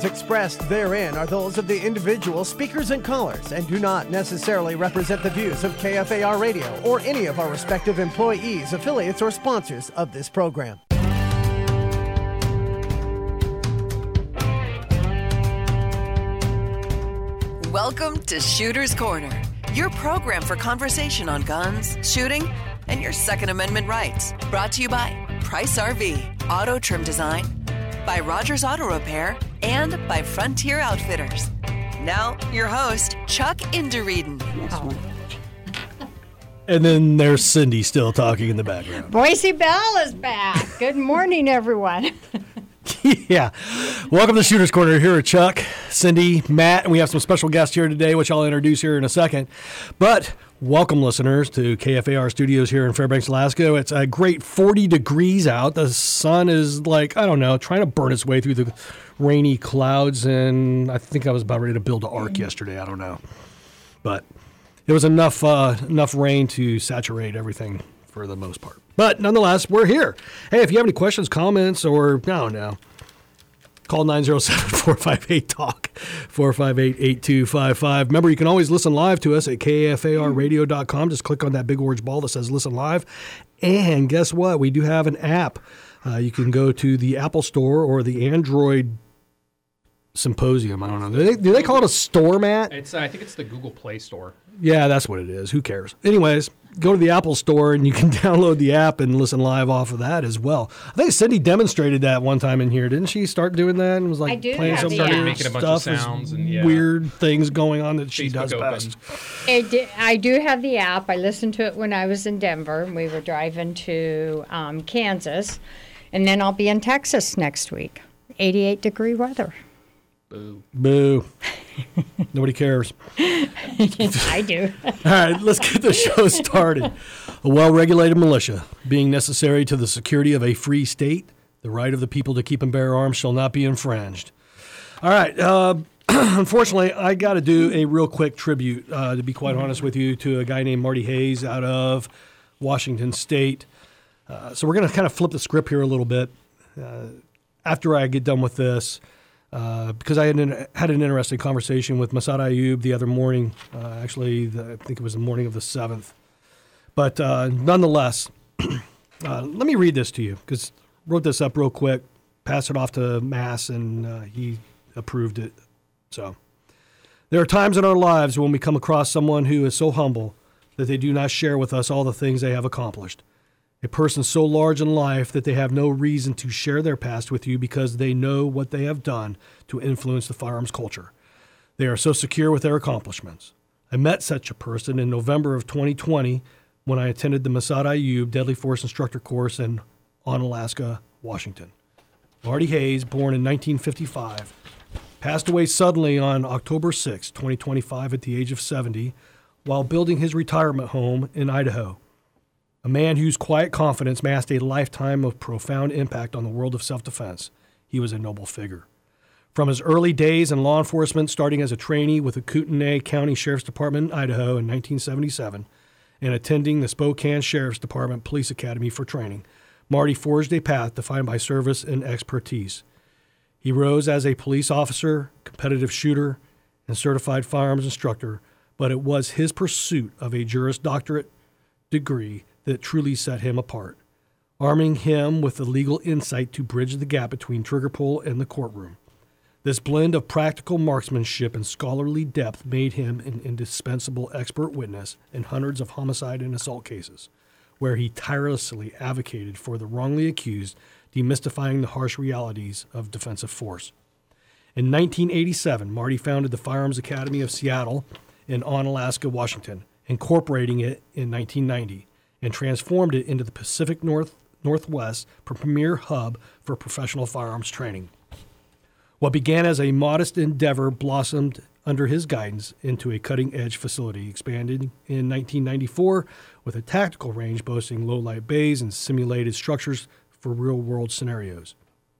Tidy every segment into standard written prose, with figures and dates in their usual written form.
opinions expressed therein are those of the individual speakers and callers and do not necessarily represent the views of KFAR Radio or any of our respective employees, affiliates, or sponsors of this program. Welcome to Shooter's Corner, your program for conversation on guns, shooting, and your Second Amendment rights. Brought to you by Price RV, Auto Trim Design, by Rogers Auto Repair, and by Frontier Outfitters. Now, your host, Chuck Indereden. And then there's Cindy still talking in the background. Boise Bell is back. Good morning, everyone. Yeah. Welcome to Shooter's Corner. Here are Chuck, Cindy, Matt, and we have some special guests here today, which I'll introduce here in a second. But welcome, listeners, to KFAR Studios here in Fairbanks, Alaska. It's a great 40 degrees out. The sun is trying to burn its way through the rainy clouds, and I think I was about ready to build an ark yesterday. I don't know. But it was enough rain to saturate everything for the most part. But nonetheless, we're here. Hey, if you have any questions, comments, or I don't know, call 907-458-TALK, 458-8255. Remember, you can always listen live to us at kfarradio.com. Just click on that big orange ball that says Listen Live. And guess what? We do have an app. You can go to the Apple Store or the Android Symposium. I don't know. Do they call it a store, Matt? I think it's the Google Play Store. Yeah, that's what it is. Who cares? Anyways, go to the Apple Store and you can download the app and listen live off of that as well. I think Cindy demonstrated that one time in here. Didn't she start doing that and was playing some started making a bunch of sounds and weird things going on that she Facebook does best. I do have the app. I listened to it when I was in Denver. We were driving to Kansas, and then I'll be in Texas next week. 88-degree weather. Boo. Nobody cares. I do. All right, let's get the show started. A well-regulated militia, being necessary to the security of a free state, the right of the people to keep and bear arms shall not be infringed. All right. Unfortunately, I got to do a real quick tribute, to be quite honest with you, to a guy named Marty Hayes out of Washington State. So we're going to kind of flip the script here a little bit. After I get done with this, because I had an interesting conversation with Massad Ayoob the other morning, I think it was the morning of the 7th. But nonetheless, let me read this to you, because I wrote this up real quick, passed it off to Mass, and he approved it. So there are times in our lives when we come across someone who is so humble that they do not share with us all the things they have accomplished. A person so large in life that they have no reason to share their past with you because they know what they have done to influence the firearms culture. They are so secure with their accomplishments. I met such a person in November of 2020 when I attended the Massad Ayoob Deadly Force Instructor course in Onalaska, Washington. Marty Hayes, born in 1955, passed away suddenly on October 6, 2025 at the age of 70 while building his retirement home in Idaho. A man whose quiet confidence masked a lifetime of profound impact on the world of self-defense. He was a noble figure. From his early days in law enforcement, starting as a trainee with the Kootenai County Sheriff's Department in Idaho in 1977, and attending the Spokane Sheriff's Department Police Academy for training, Marty forged a path defined by service and expertise. He rose as a police officer, competitive shooter, and certified firearms instructor, but it was his pursuit of a Juris Doctorate degree that truly set him apart, arming him with the legal insight to bridge the gap between trigger pull and the courtroom. This blend of practical marksmanship and scholarly depth made him an indispensable expert witness in hundreds of homicide and assault cases, where he tirelessly advocated for the wrongly accused, demystifying the harsh realities of defensive force. In 1987, Marty founded the Firearms Academy of Seattle in Onalaska, Washington, incorporating it in 1990. And transformed it into the Pacific Northwest premier hub for professional firearms training. What began as a modest endeavor blossomed under his guidance into a cutting-edge facility, expanded in 1994 with a tactical range boasting low-light bays and simulated structures for real-world scenarios.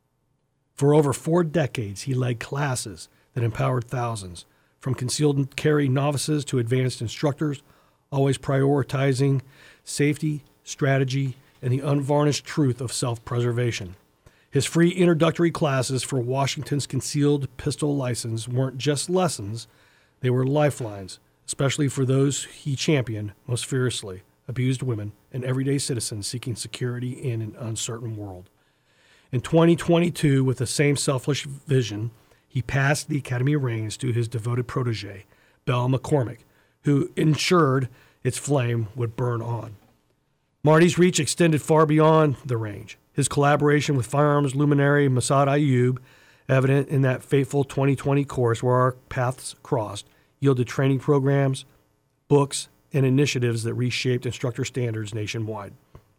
For over 4 decades, he led classes that empowered thousands, from concealed carry novices to advanced instructors, always prioritizing safety, strategy, and the unvarnished truth of self-preservation. His free introductory classes for Washington's concealed pistol license weren't just lessons, they were lifelines, especially for those he championed most fiercely, abused women, and everyday citizens seeking security in an uncertain world. In 2022, with the same selfish vision, he passed the Academy reins to his devoted protege, Belle McCormick, who ensured its flame would burn on. Marty's reach extended far beyond the range. His collaboration with firearms luminary Massad Ayoob, evident in that fateful 2020 course where our paths crossed, yielded training programs, books, and initiatives that reshaped instructor standards nationwide.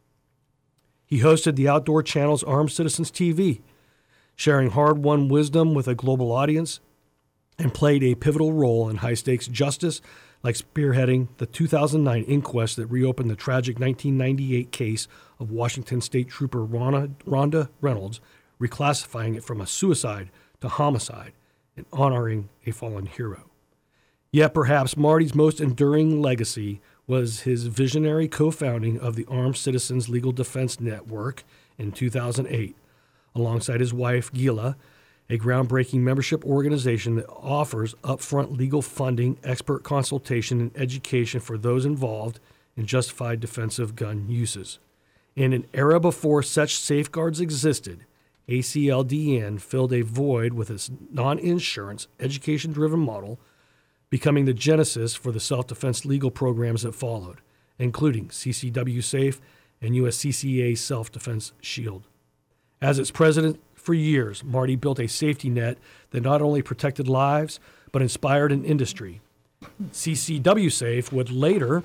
He hosted the Outdoor Channel's Armed Citizens TV, sharing hard-won wisdom with a global audience, and played a pivotal role in high-stakes justice, like spearheading the 2009 inquest that reopened the tragic 1998 case of Washington State Trooper Rhonda Reynolds, reclassifying it from a suicide to homicide and honoring a fallen hero. Yet perhaps Marty's most enduring legacy was his visionary co-founding of the Armed Citizens Legal Defense Network in 2008, alongside his wife, Gila, a groundbreaking membership organization that offers upfront legal funding, expert consultation, and education for those involved in justified defensive gun uses. In an era before such safeguards existed, ACLDN filled a void with its non-insurance, education-driven model, becoming the genesis for the self-defense legal programs that followed, including CCW SAFE and USCCA Self-Defense Shield. As its president for years, Marty built a safety net that not only protected lives, but inspired an industry. CCW SAFE would later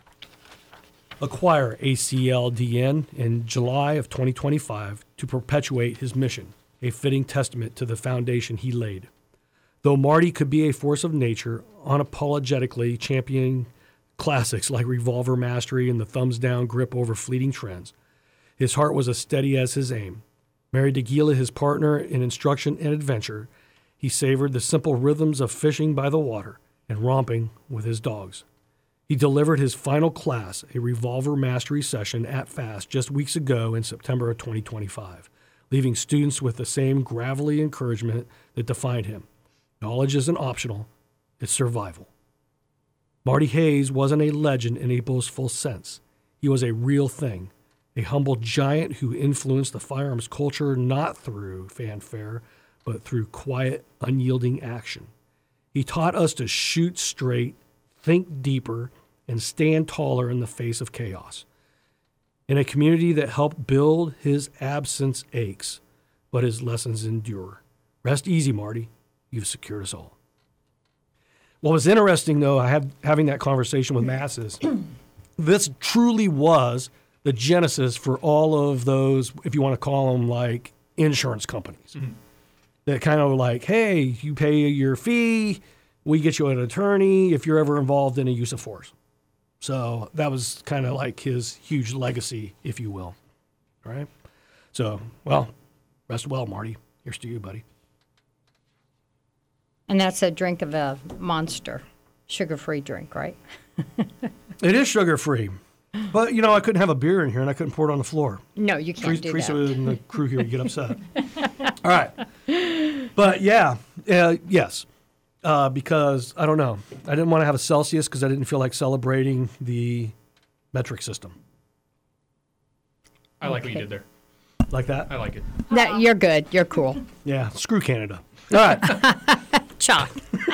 acquire ACLDN in July of 2025 to perpetuate his mission, a fitting testament to the foundation he laid. Though Marty could be a force of nature, unapologetically championing classics like Revolver Mastery and the thumbs-down grip over fleeting trends, his heart was as steady as his aim. Married to Gila, his partner in instruction and adventure, he savored the simple rhythms of fishing by the water and romping with his dogs. He delivered his final class, a Revolver Mastery session at FAST just weeks ago in September of 2025, leaving students with the same gravelly encouragement that defined him. Knowledge isn't optional, it's survival. Marty Hayes wasn't a legend in a boastful sense. He was a real thing, a humble giant who influenced the firearms culture not through fanfare, but through quiet, unyielding action. He taught us to shoot straight, think deeper, and stand taller in the face of chaos. In a community that helped build, his absence aches, but his lessons endure. Rest easy, Marty. You've secured us all. What was interesting, though, having that conversation with Mass is this truly was the genesis for all of those, if you want to call them like insurance companies, that kind of like, hey, you pay your fee, we get you an attorney if you're ever involved in a use of force. So that was kind of like his huge legacy, if you will. All right. So, well, rest well, Marty. Here's to you, buddy. And that's a drink of a Monster, sugar-free drink, right? It is sugar-free. But, you know, I couldn't have a beer in here, and I couldn't pour it on the floor. No, you can't do Teresa that. and the crew here would get upset. All right. But, yeah, yes. Because, I don't know. I didn't want to have a Celsius because I didn't feel like celebrating the metric system. I like what you did there. Like that? I like it. That, you're good. You're cool. Yeah, screw Canada. All right. Cha.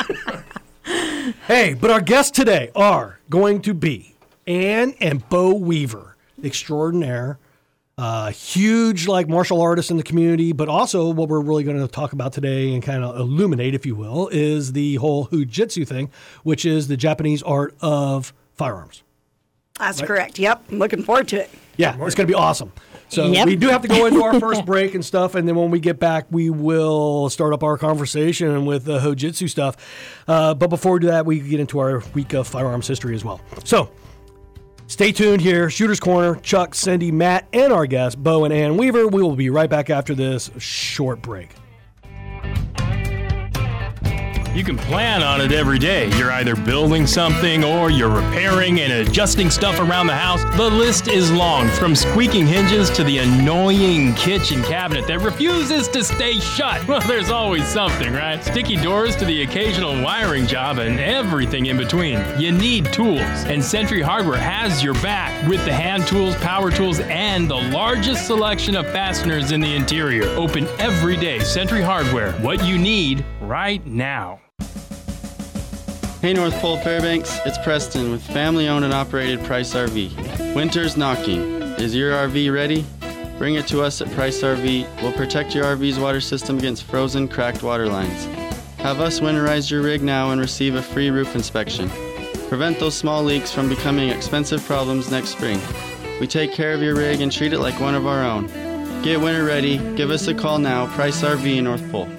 Hey, but our guests today are going to be Ann and Bo Weaver, extraordinaire, huge like martial artists in the community, but also what we're really going to talk about today and kind of illuminate, if you will, is the whole Hujitsu thing, which is the Japanese art of firearms. That's correct. Yep. I'm looking forward to it. Yeah, it's going to be awesome. So Yep. we do have to go into our first break and stuff, and then when we get back, we will start up our conversation with the Hujitsu stuff. But before we do that, we get into our week of firearms history as well. So stay tuned here. Shooter's Corner, Chuck, Cindy, Matt, and our guests, Bo and Ann Weaver. We will be right back after this short break. You can plan on it every day. You're either building something or you're repairing and adjusting stuff around the house. The list is long, from squeaking hinges to the annoying kitchen cabinet that refuses to stay shut. Well, there's always something, right? Sticky doors to the occasional wiring job and everything in between. You need tools, and Century Hardware has your back with the hand tools, power tools, and the largest selection of fasteners in the interior. Open every day. Century Hardware, what you need right now. Hey North Pole Fairbanks, it's Preston with family-owned and operated Price RV. Winter's knocking. Is your RV ready? Bring it to us at Price RV. We'll protect your RV's water system against frozen, cracked water lines. Have us winterize your rig now and receive a free roof inspection. Prevent those small leaks from becoming expensive problems next spring. We take care of your rig and treat it like one of our own. Get winter ready. Give us a call now. Price RV in North Pole.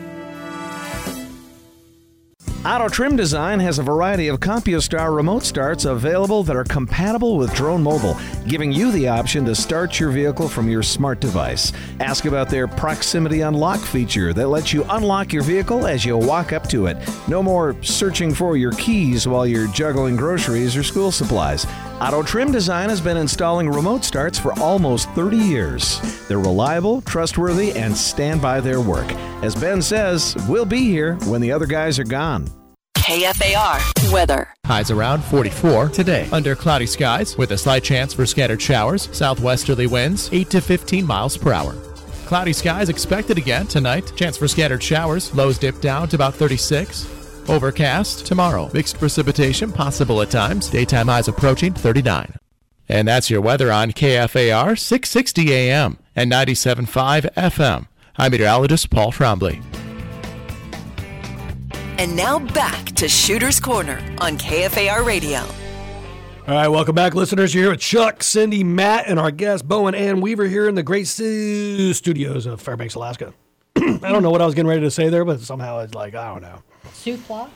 Auto Trim Design has a variety of CompuStar remote starts available that are compatible with Drone Mobile, giving you the option to start your vehicle from your smart device. Ask about their Proximity Unlock feature that lets you unlock your vehicle as you walk up to it. No more searching for your keys while you're juggling groceries or school supplies. Auto Trim Design has been installing remote starts for almost 30 years. They're reliable, trustworthy, and stand by their work. As Ben says, we'll be here when the other guys are gone. KFAR weather. Highs around 44 today. Under cloudy skies with a slight chance for scattered showers. Southwesterly winds 8 to 15 miles per hour. Cloudy skies expected again tonight. Chance for scattered showers. Lows dip down to about 36. Overcast tomorrow. Mixed precipitation possible at times. Daytime highs approaching 39. And that's your weather on KFAR 660 AM and 97.5 FM. I'm meteorologist Paul Trombley. And now back to Shooter's Corner on KFAR Radio. All right, welcome back, listeners. You're here with Chuck, Cindy, Matt, and our guest, Bo and Ann Weaver, here in the great studios of Fairbanks, Alaska. I don't know what I was getting ready to say there, but somehow it's like, I don't know. Suplex.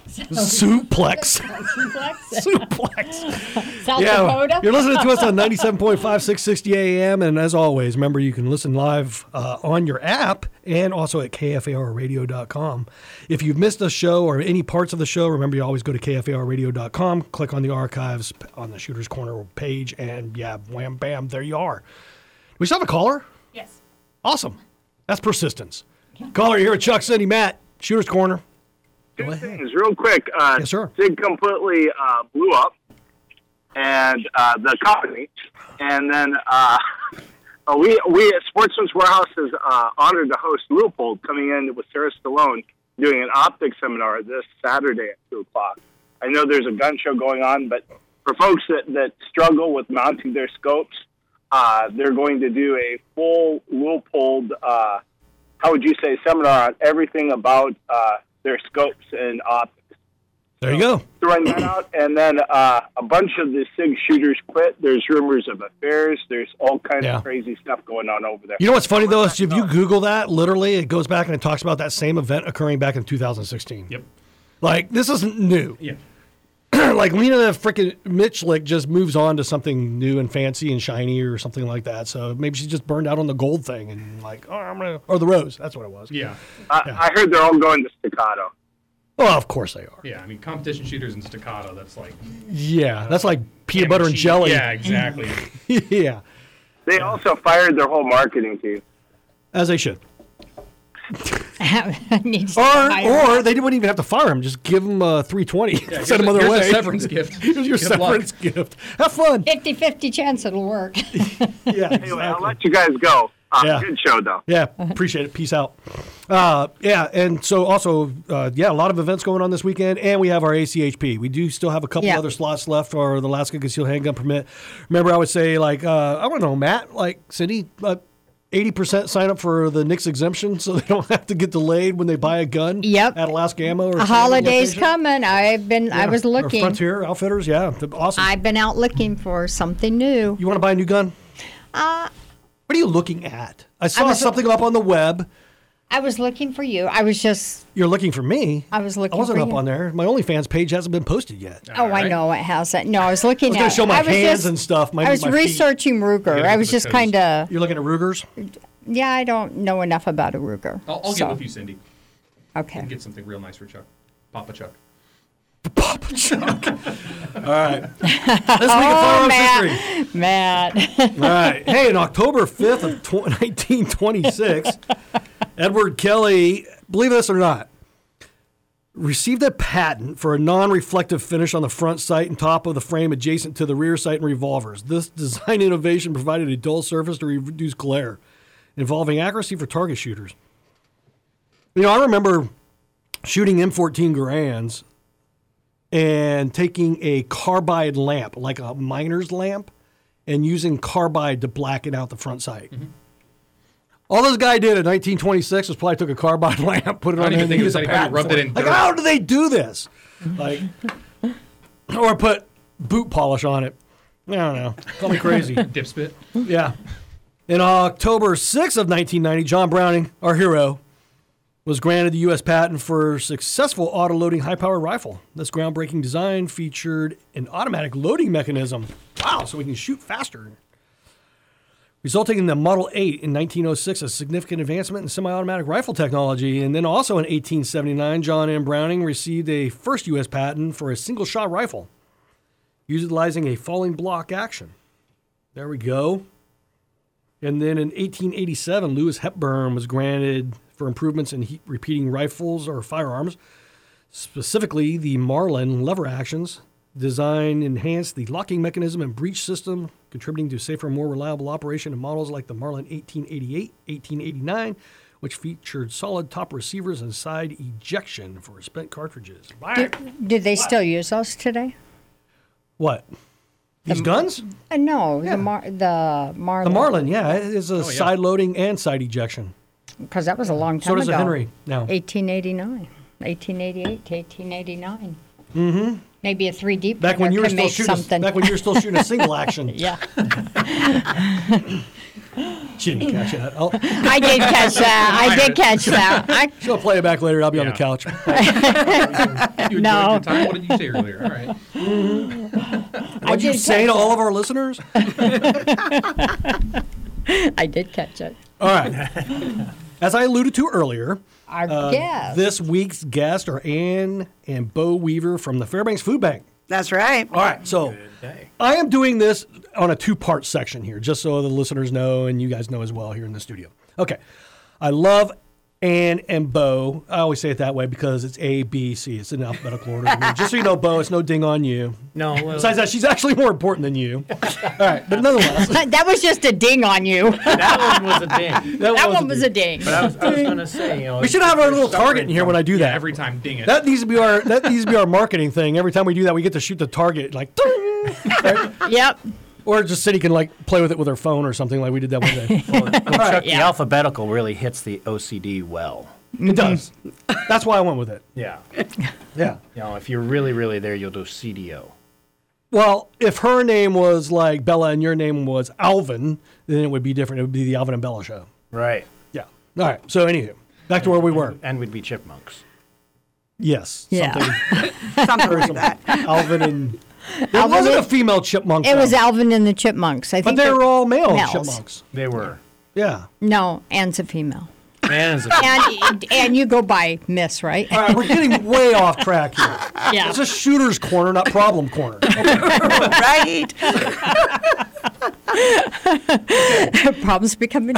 Suplex. South Dakota. You're listening to us on 97.5, 660 AM. And as always, remember you can listen live on your app and also at kfarradio.com. If you've missed a show or any parts of the show, remember you always go to kfarradio.com, click on the archives on the Shooter's Corner page, and wham, bam, there you are. We still have a caller? Yes. Awesome. That's persistence. Caller here at Chuck, Cindy, Matt, Shooter's Corner. Two things, real quick. Yes, sir. SIG completely blew up, and the company, and then we at Sportsman's Warehouse is honored to host Leupold coming in with Sarah Stallone doing an optics seminar this Saturday at 2:00. I know there's a gun show going on, but for folks that struggle with mounting their scopes, they're going to do a full Leupold, how would you say, seminar on everything about their scopes and optics. There you go. Throwing that out. And then a bunch of the SIG shooters quit. There's rumors of affairs. There's all kinds of crazy stuff going on over there. You know what's funny, though, is if you Google that, literally, it goes back and it talks about that same event occurring back in 2016. Yep. Like, this isn't new. Yeah. Like, Lena freaking Mitchlick just moves on to something new and fancy and shiny or something like that. So maybe she just burned out on the gold thing and or the rose. That's what it was. Yeah. I heard they're all going to staccato. Oh, of course they are. Yeah, I mean, competition shooters and staccato, that's like... Yeah, that's like peanut butter and jelly. Yeah, exactly. Yeah. They also fired their whole marketing team. As they should. Or they wouldn't even have to fire him. Just give him a 320. Yeah, send him other way. Here's a severance gift. Here's your severance gift. Have fun. 50-50 chance it'll work. Yeah. Anyway, I'll let you guys go. Good show, though. Yeah, appreciate it. Peace out. And so also, a lot of events going on this weekend, and we have our ACHP. We do still have a couple other slots left for the Alaska Concealed Handgun Permit. Remember, I would say, I don't know, Matt, Cindy, 80% sign up for the NICS exemption so they don't have to get delayed when they buy a gun at Alaska Ammo. Or a holiday's coming. I was looking. Frontier Outfitters, awesome. I've been out looking for something new. You want to buy a new gun? What are you looking at? I saw something up on the web. I was looking for you. You're looking for me? I was looking for you. I wasn't up on there. My OnlyFans page hasn't been posted yet. I know it hasn't. No, I was looking at... I was going to show my hands and stuff. I was researching Ruger. I was just kind of... You're looking at Rugers? Yeah, I don't know enough about a Ruger. I'll get with you, Cindy. Okay. Get something real nice for Chuck. Papa Chuck. Papa Chuck. All right. This week of firearms history. Matt. All right. Hey, on October 5th of 1926, Edward Kelly, believe this or not, received a patent for a non-reflective finish on the front sight and top of the frame adjacent to the rear sight in revolvers. This design innovation provided a dull surface to reduce glare, involving accuracy for target shooters. You know, I remember shooting M14 Garands and taking a carbide lamp, like a miner's lamp, and using carbide to blacken out the front sight. Mm-hmm. All this guy did in 1926 was probably took a carbide lamp, put it on, and used a patent. Rubbed it in like, dirt. how do they do this? Like, or put boot polish on it. I don't know. Call me crazy. Dip spit. Yeah. In October 6th of 1990, John Browning, our hero, was granted the U.S. patent for successful auto-loading high-powered rifle. This groundbreaking design featured an automatic loading mechanism. Wow, so we can shoot faster. Resulting in the Model 8 in 1906, a significant advancement in semi-automatic rifle technology. And then also in 1879, John M. Browning received a first U.S. patent for a single-shot rifle, utilizing a falling block action. There we go. And then in 1887, Lewis Hepburn was granted for improvements in heat-repeating rifles or firearms. Specifically, the Marlin lever actions design enhanced the locking mechanism and breech system, contributing to safer, more reliable operation in models like the Marlin 1888, 1889, which featured solid top receivers and side ejection for spent cartridges. Did they still use those today? What? These guns? No, Yeah. the Marlin. The Marlin, yeah, it is a side loading and side ejection. Because that was a long time So ago. does the Henry now. 1889, 1888 to 1889. Mm-hmm. Maybe a 3D Back when printer you were can still make shooting, something. back when you were still shooting a single action. Yeah. She didn't catch that. I did catch that. I did catch that. She'll play it back later. I'll be on the couch. You enjoyed your time? What did you say earlier? All right. What'd you say to all of our listeners? I did catch it. All right. As I alluded to earlier, Our guest. this week's guests are Ann and Bo Weaver from the Fairbanks Food Bank. That's right. All right, so I am doing this on a two-part section here, just so the listeners know and you guys know as well here in the studio. Okay, I love Ann and Bo. I always say it that way because it's A, B, C. It's in alphabetical order. Just so you know, Bo, it's no ding on you. No. Well, Besides that, she's actually more important than you. All right, but nonetheless. That was just a ding on you. that one was a ding. That one was a ding. But I was going to say, you know, We should have our little target in here when I do that. Every time, ding it. That needs to be our marketing thing. Every time we do that, we get to shoot the target like. Right? Yep. Or just Cindy can like play with it with her phone or something like we did that one day. Chuck, the alphabetical really hits the OCD well. It does. That's why I went with it. Yeah. Yeah. You know, if you're really, really there, you'll do CDO. Well, if her name was like Bella and your name was Alvin, then it would be different. It would be the Alvin and Bella show. Right. Yeah. All right. So anywho, back to where we were. And we'd be chipmunks. Yes. Yeah. Something like that. Alvin and... There Alvin wasn't a and- female chipmunk. It was though. Alvin and the Chipmunks. I But think they were all male males. chipmunks. They were. Yeah. No, Anne's a female. Man is a And you go by Miss, right? All right, we're getting way off track here. Yeah. It's a shooter's corner, not problem corner. Right. Problems becoming.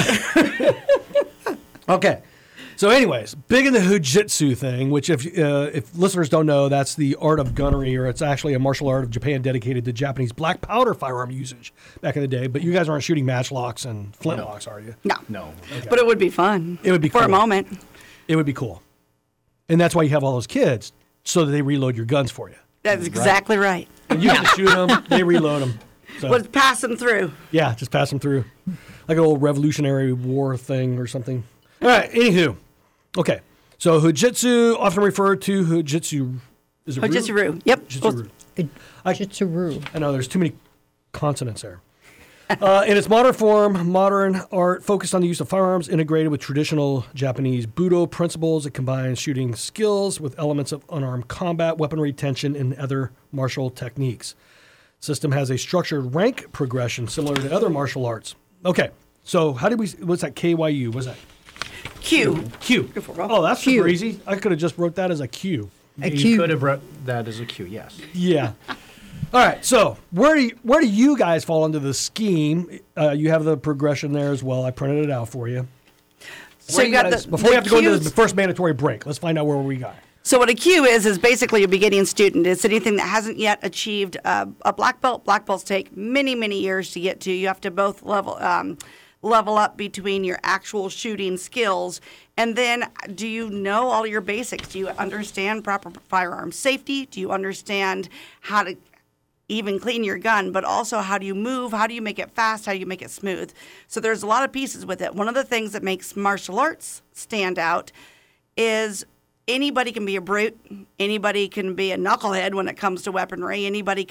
Okay. So anyways, big in the Hujitsu thing, which if listeners don't know, that's the art of gunnery, or it's actually a martial art of Japan dedicated to Japanese black powder firearm usage back in the day. But you guys aren't shooting matchlocks and flintlocks, are you? No. No. Okay. But it would be fun. It would be for cool. a moment. It would be cool. And that's why you have all those kids, so that they reload your guns for you. That's exactly right. And you can shoot them, they reload them. So, Let's pass them through. yeah, just pass them through. Like an old Revolutionary War thing or something. All right, anywho. Okay, so Hujitsu, often referred to Hujitsu. Is it Hujitsu-ru. Yep. Hujitsu-ru. Jitsu-ru. I know, there's too many consonants there. In its modern form, modern art focused on the use of firearms integrated with traditional Japanese Budo principles. It combines shooting skills with elements of unarmed combat, weaponry, tension, and other martial techniques. System has a structured rank progression similar to other martial arts. Okay, so what's that KYU? What's that? Q. Q. Oh, that's Q. super easy. I could have just wrote that as a Q. A You cue. could have wrote that as a cue, yes. Yeah. All right. So where do you guys fall into the scheme? You have the progression there as well. I printed it out for you. So Where you do got guys- the before we have to go into cues. the first mandatory break, let's find out where we got. So what a Q is basically a beginning student. It's anything that hasn't yet achieved a black belt. Black belts take many, many years to get to. You have to both level up between your actual shooting skills. And then do you know all your basics? Do you understand proper firearm safety? Do you understand how to even clean your gun, but also how do you move? How do you make it fast? How do you make it smooth? So there's a lot of pieces with it. One of the things that makes martial arts stand out is anybody can be a brute. Anybody can be a knucklehead when it comes to weaponry. Anybody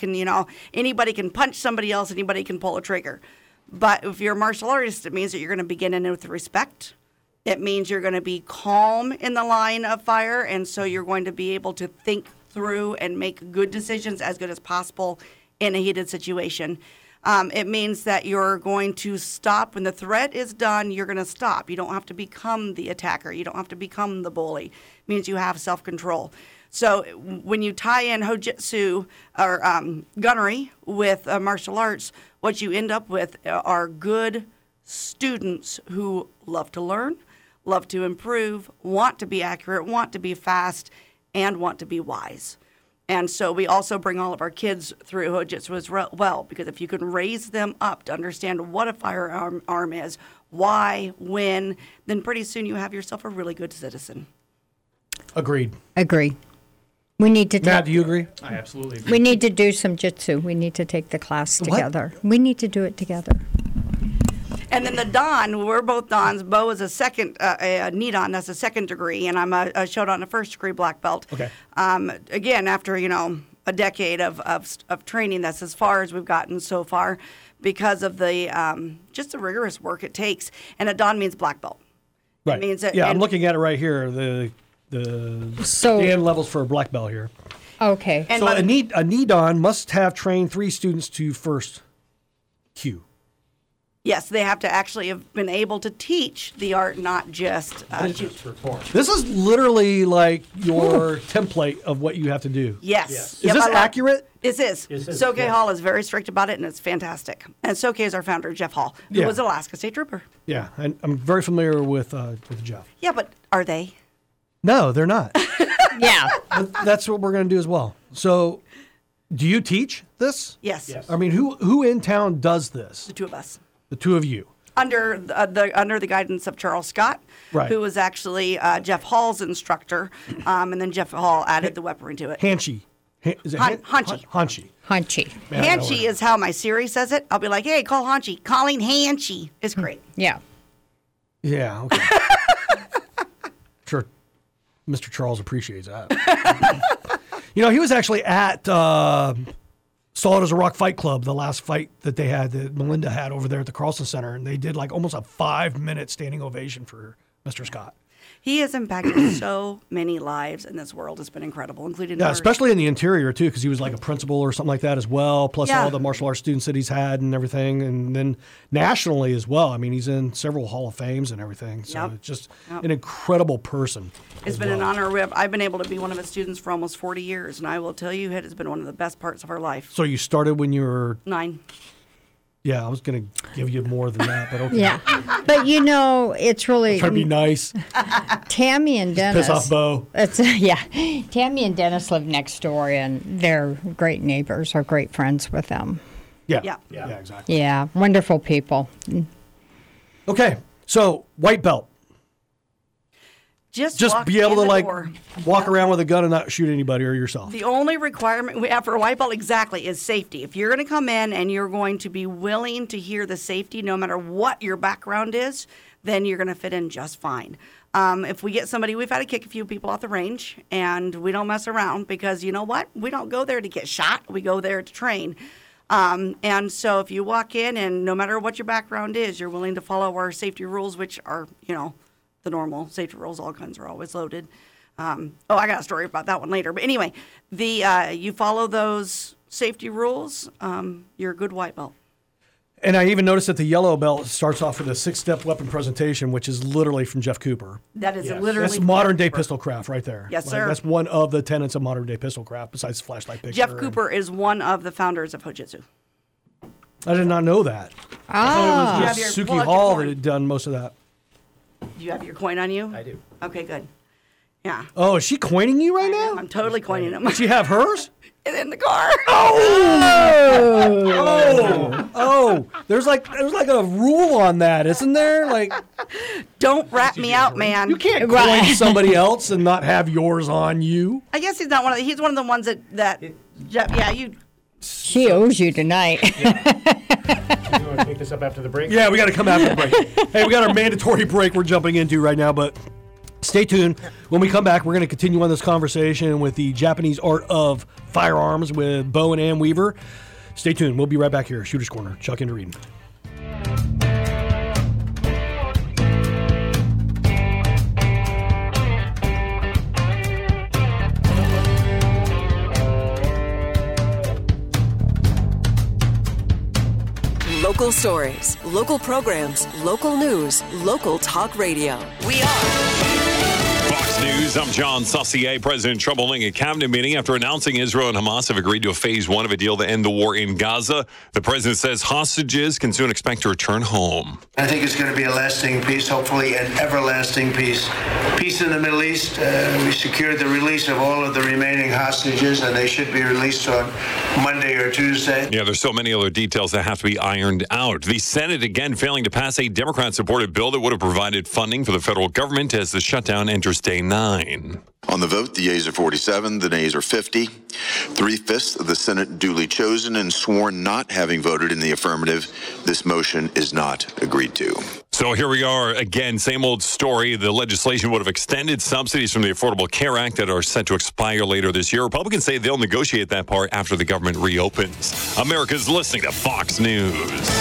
can punch somebody else. Anybody can pull a trigger. But if you're a martial artist, it means that you're going to begin in with respect. It means you're going to be calm in the line of fire, and so you're going to be able to think through and make good decisions as good as possible in a heated situation. It means that you're going to stop when the threat is done. You're going to stop. You don't have to become the attacker. You don't have to become the bully. It means you have self-control. So when you tie in hojitsu or gunnery with martial arts, what you end up with are good students who love to learn, love to improve, want to be accurate, want to be fast, and want to be wise. And so we also bring all of our kids through hojitsu as well, because if you can raise them up to understand what a firearm is, why, when, then pretty soon you have yourself a really good citizen. Agreed. Agree. We need to. Matt, do you agree? I absolutely agree. We need to do some jitsu. We need to take the class together. We need to do it together. And then the Dan, we're both Dans. Bo is a second, a Nidan, that's a second degree, and I'm a Shodan, a first degree black belt. Okay. Again, after, a decade of training, that's as far as we've gotten so far because of the just the rigorous work it takes. And a Dan means black belt. Right. It means that, yeah, I'm and- looking at it right here. The stand levels for a black belt here. Okay. And So by a the- Nidan must have trained 3 students to first Q. Yes, they have to actually have been able to teach the art, not just shoot. This is literally like your template of what you have to do. Yes. Is Yep, this I love- accurate? This is. It is, Soke yes. Hall is very strict about it, and it's fantastic. And Soke is our founder, Jeff Hall, who Yeah. was Alaska State Trooper. Yeah, and I'm very familiar with Jeff. Yeah, but are they? No, they're not. Yeah. That's what we're going to do as well. So, do you teach this? Yes. I mean, who in town does this? The two of us. The two of you. Under the guidance of Charles Scott, Right. who was actually Jeff Hall's instructor, and then Jeff Hall added the weaponry to it. Hanchy. Is it Hanchy. Hanchy. Hanchy. Man, I know Hanchy it. is how my Siri says it. I'll be like, hey, call Hanchy. Calling Hanchy is great. Yeah. Yeah, okay. Sure. Mr. Charles appreciates that. He was actually at Solid as a Rock Fight Club, the last fight that they had, that Melinda had over there at the Carlson Center, and they did like almost a 5-minute standing ovation for Mr. Scott. He has impacted so many lives in this world. It's been incredible, including Yeah, ours. especially in the interior too, because he was like a principal or something like that as well. Plus Yeah. all the martial arts students that he's had and everything, and then nationally as well. I mean, he's in several Hall of Fames and everything. So Yep. it's just Yep. an incredible person. It's been an honor. I've been able to be one of his students for almost 40 years, and I will tell you, it has been one of the best parts of our life. So you started when you were 9. Yeah, I was going to give you more than that, but okay. Yeah. But it's really Trying to be nice. Tammy and Dennis. Piss off Bo. Tammy and Dennis live next door, and they're great neighbors or great friends with them. Yeah, exactly. Yeah, wonderful people. Okay, so white belt. Just Just walk be able in to the like door. walk around with a gun and not shoot anybody or yourself. The only requirement we have for a white belt exactly is safety. If you're going to come in and you're going to be willing to hear the safety, no matter what your background is, then you're going to fit in just fine. If we get somebody, we've had to kick a few people off the range, and we don't mess around because you know what? We don't go there to get shot. We go there to train. And so if you walk in and no matter what your background is, you're willing to follow our safety rules, which are, the normal safety rules, all guns are always loaded. I got a story about that one later. But anyway, you follow those safety rules, you're a good white belt. And I even noticed that the yellow belt starts off with a 6-step weapon presentation, which is literally from Jeff Cooper. That is literally That's modern day pistol craft right there. Yes, sir. That's one of the tenets of modern day pistol craft besides flashlight picture. Jeff Cooper is one of the founders of Hojitsu. I did not know that. I thought it was just Suki Hall that had done most of that. Do you have your coin on you? I do. Okay, good. Yeah. Oh, is she coining you right now? I'm totally coining them. Does she have hers? It's in the car. Oh! There's like a rule on that, isn't there? Like, don't rat me out, man. You can't coin somebody else and not have yours on you. I guess he's not one of the, he's one of the ones that yeah, you. She owes you tonight. You want to take this up after the break? Yeah, we got to come after the break. Hey, we got our mandatory break we're jumping into right now, but stay tuned. When we come back, we're going to continue on this conversation with the Japanese art of firearms with Bo and Ann Weaver. Stay tuned. We'll be right back here. Shooter's Corner. Chuck into Reed. Local stories, local programs, local news, local talk radio. We are Fox News, I'm John Saucier. President Trump holding a cabinet meeting after announcing Israel and Hamas have agreed to a phase 1 of a deal to end the war in Gaza. The president says hostages can soon expect to return home. I think it's going to be a lasting peace, hopefully an everlasting peace. Peace in the Middle East. We secured the release of all of the remaining hostages, and they should be released on Monday or Tuesday. Yeah, there's so many other details that have to be ironed out. The Senate again failing to pass a Democrat-supported bill that would have provided funding for the federal government as the shutdown enters day 9. On the vote, the yeas are 47, the nays are 50. 3/5 of the Senate duly chosen and sworn not having voted in the affirmative. This motion is not agreed to. So here we are again, same old story. The legislation would have extended subsidies from the Affordable Care Act that are set to expire later this year. Republicans say they'll negotiate that part after the government reopens. America's listening to Fox News.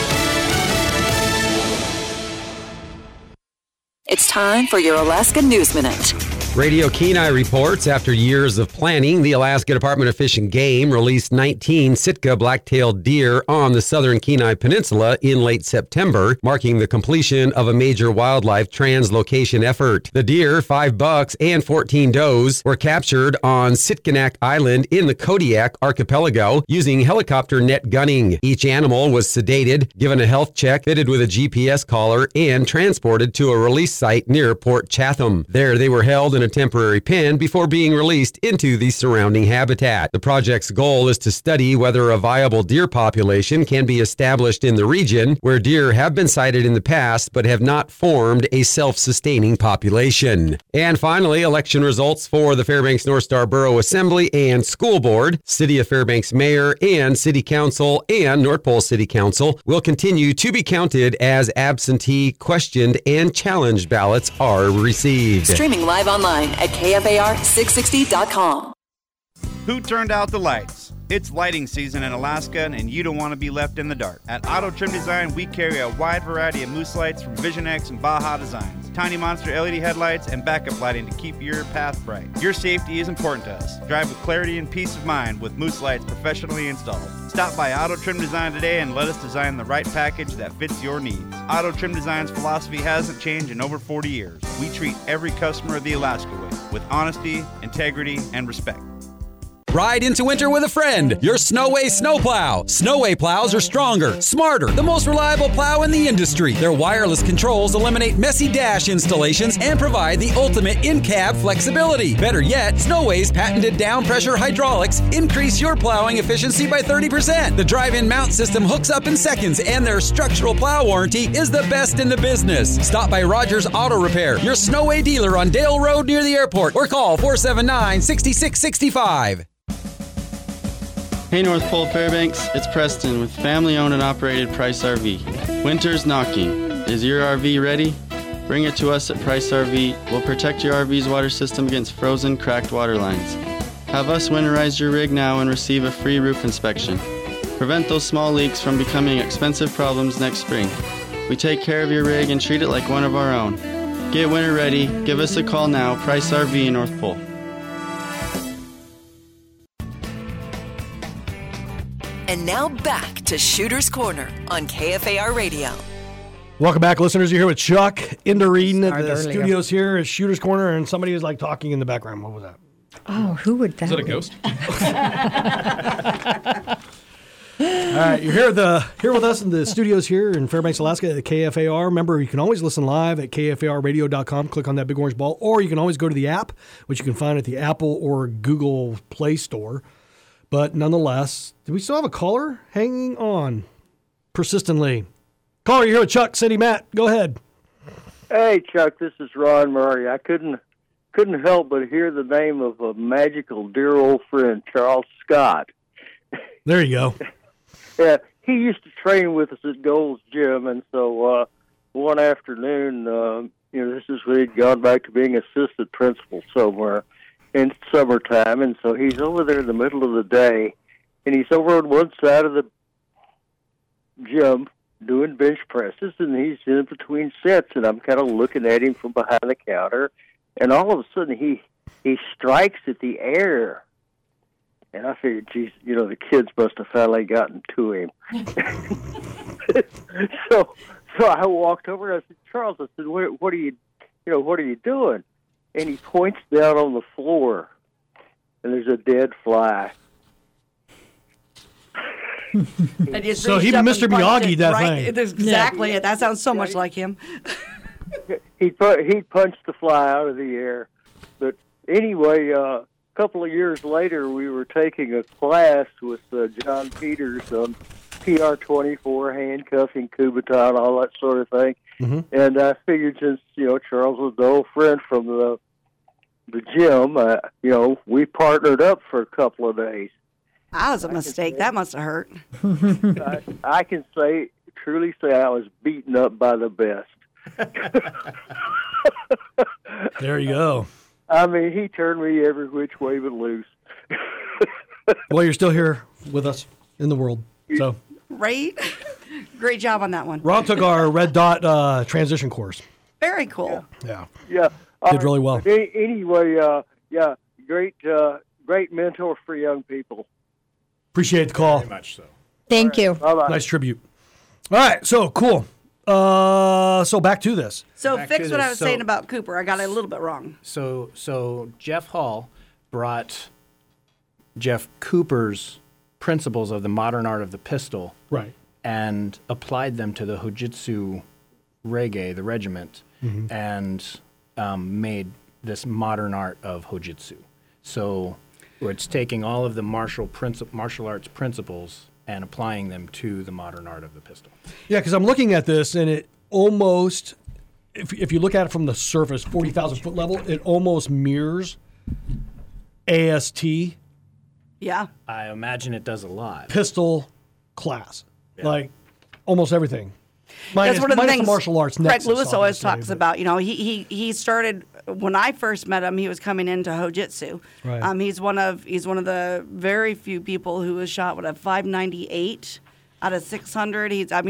It's time for your Alaska News Minute. Radio Kenai reports after years of planning, the Alaska Department of Fish and Game released 19 Sitka black-tailed deer on the southern Kenai Peninsula in late September, marking the completion of a major wildlife translocation effort. The deer, 5 bucks and 14 does, were captured on Sitkinak Island in the Kodiak Archipelago using helicopter net gunning. Each animal was sedated, given a health check, fitted with a GPS collar, and transported to a release site near Port Chatham. There they were held in a temporary pen before being released into the surrounding habitat. The project's goal is to study whether a viable deer population can be established in the region where deer have been sighted in the past but have not formed a self-sustaining population. And finally, election results for the Fairbanks North Star Borough Assembly and School Board, City of Fairbanks Mayor and City Council, and North Pole City Council will continue to be counted as absentee, questioned, and challenged ballots are received. Streaming live online at KFAR660.com. Who turned out the lights? It's lighting season in Alaska, and you don't want to be left in the dark. At Auto Trim Design, we carry a wide variety of moose lights from Vision X and Baja Designs, tiny monster LED headlights, and backup lighting to keep your path bright. Your safety is important to us. Drive with clarity and peace of mind with moose lights professionally installed. Stop by Auto Trim Design today and let us design the right package that fits your needs. Auto Trim Design's philosophy hasn't changed in over 40 years. We treat every customer the Alaska way, with honesty, integrity, and respect. Ride into winter with a friend. Your Snowway snowplow. Snowway plows are stronger, smarter, the most reliable plow in the industry. Their wireless controls eliminate messy dash installations and provide the ultimate in-cab flexibility. Better yet, Snowway's patented down-pressure hydraulics increase your plowing efficiency by 30%. The drive-in mount system hooks up in seconds, and their structural plow warranty is the best in the business. Stop by Rogers Auto Repair, your Snowway dealer on Dale Road near the airport, or call 479-6665. Hey North Pole Fairbanks, it's Preston with family-owned and operated Price RV. Winter's knocking. Is your RV ready? Bring it to us at Price RV. We'll protect your RV's water system against frozen, cracked water lines. Have us winterize your rig now and receive a free roof inspection. Prevent those small leaks from becoming expensive problems next spring. We take care of your rig and treat it like one of our own. Get winter ready. Give us a call now. Price RV in North Pole. And now back to Shooter's Corner on KFAR Radio. Welcome back, listeners. You're here with Chuck Indereen at the earlier. studios here at Shooter's Corner, and somebody is like talking in the background. What was that? Oh, who would that Is that a be? ghost? All right, you're here with us in the studios here in Fairbanks, Alaska at the KFAR. Remember, you can always listen live at kfarradio.com. Click on that big orange ball, or you can always go to the app, which you can find at the Apple or Google Play Store. But nonetheless, do we still have a caller hanging on persistently? Caller, you're here with Chuck City Matt. Go ahead. Hey, Chuck, this is Ron Murray. I couldn't help but hear the name of a magical, dear old friend, Charles Scott. There you go. Yeah, he used to train with us at Gold's Gym, and so one afternoon, this is when he'd gone back to being assistant principal somewhere in summertime, and so he's over there in the middle of the day, and he's over on one side of the gym doing bench presses, and he's in between sets, and I'm kind of looking at him from behind the counter, and all of a sudden he strikes at the air. And I figured, geez, the kids must have finally gotten to him. So I walked over and I said, Charles, I said, what are you doing? And he points down on the floor, and there's a dead fly. So he Mr. Miyagi that thing. That's exactly it. That sounds so much like him. He punched the fly out of the air. But anyway, a couple of years later, we were taking a class with John Peters on PR-24, handcuffing, Kubotan, all that sort of thing. Mm-hmm. And I figured since, Charles was an old friend from the gym, we partnered up for a couple of days. That was a mistake. That must have hurt. I can truly say I was beaten up by the best. There you go. I mean, he turned me every which way but loose. Well, you're still here with us in the world. So Right? Great job on that one. Ron took our Red Dot transition course. Very cool. Yeah. Yeah. Did really well. Anyway, great mentor for young people. Appreciate the call. Very much so. Thank you. Bye-bye. Nice tribute. All right, so cool. So back to this. So Back fix to what this. I was saying about Cooper. I got it a little bit wrong. So Jeff Hall brought Jeff Cooper's principles of the modern art of the pistol, right, and applied them to the Hojitsu Reige, the regiment, and made this modern art of Hojitsu. So it's taking all of the martial arts principles and applying them to the modern art of the pistol. Yeah, because I'm looking at this, and it almost, if you look at it from the surface, 40,000-foot level, it almost mirrors AST Yeah. I imagine it does a lot. pistol class, like almost everything. That's one of the things the martial arts Craig nexus, Lewis always obviously, talks but- about. He started when I first met him. He was coming into Hojitsu. Right. He's one of the very few people who was shot with a 598 out of 600.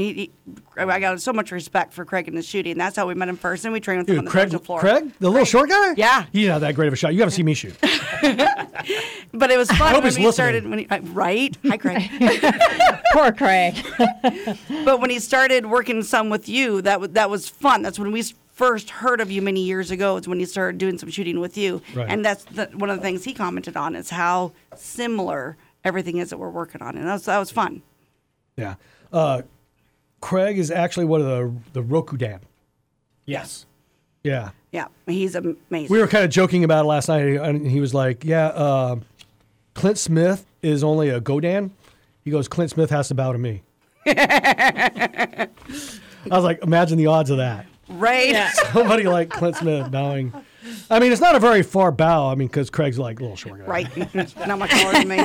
I got so much respect for Craig and his shooting. That's how we met him first, and we trained with him on the Craig, floor. Craig, the little short guy? Yeah. He's not that great of a shot. You haven't seen me shoot. But it was I fun hope when he's we listening. started. Right? Hi, Craig. Poor Craig. But when he started working some with you, that was fun. That's when we first heard of you many years ago. It's when he started doing some shooting with you. Right. And that's one of the things he commented on is how similar everything is that we're working on. And that was fun. Yeah. Craig is actually one of the Rokudan. Yes. Yeah. Yeah, he's amazing. We were kind of joking about it last night, and he was like, yeah, Clint Smith is only a Godan. He goes, Clint Smith has to bow to me. I was like, imagine the odds of that. Right? Yeah. Somebody like Clint Smith bowing. I mean, it's not a very far bow. I mean, because Craig's like a little short guy. Right. Not much more than me.